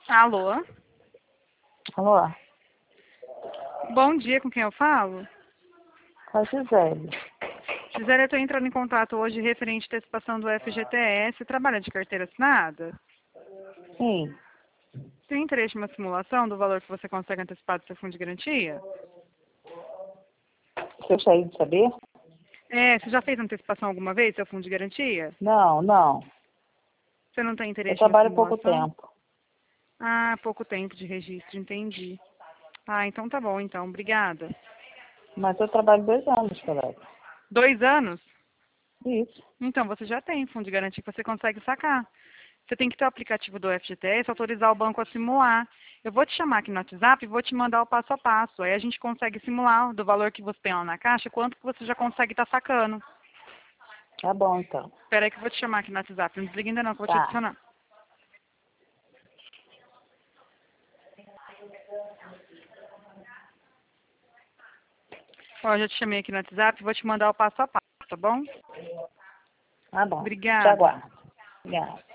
Alô? Alô? Bom dia, com quem eu falo? Com a Gisele. Gisele, eu estou entrando em contato hoje referente à antecipação do FGTS. Trabalha de carteira assinada? Sim. Tem interesse em uma simulação do valor que você consegue antecipar do seu fundo de garantia? Você gostaria de saber? Você já fez antecipação alguma vez do seu fundo de garantia? Não, não. Você não tem Eu interesse em uma trabalho há pouco simulação? tempo. Ah, pouco tempo de registro, entendi. Ah, então tá bom, então. Obrigada. Mas eu trabalho 2 anos, colega. 2 anos? Isso. Então, você já tem fundo de garantia que você consegue sacar. Você tem que ter o aplicativo do FGTS, autorizar o banco a simular. Eu vou te chamar aqui no WhatsApp e vou te mandar o passo a passo. Aí a gente consegue simular do valor que você tem lá na caixa, quanto que você já consegue estar sacando. Tá bom, então. Espera aí que eu vou te chamar aqui no WhatsApp. Não desliga ainda não, que eu vou te Tá. adicionar. Ó, já te chamei aqui no WhatsApp e vou te mandar o passo a passo, tá bom? Tá bom. Te Obrigada. aguardo. Obrigada.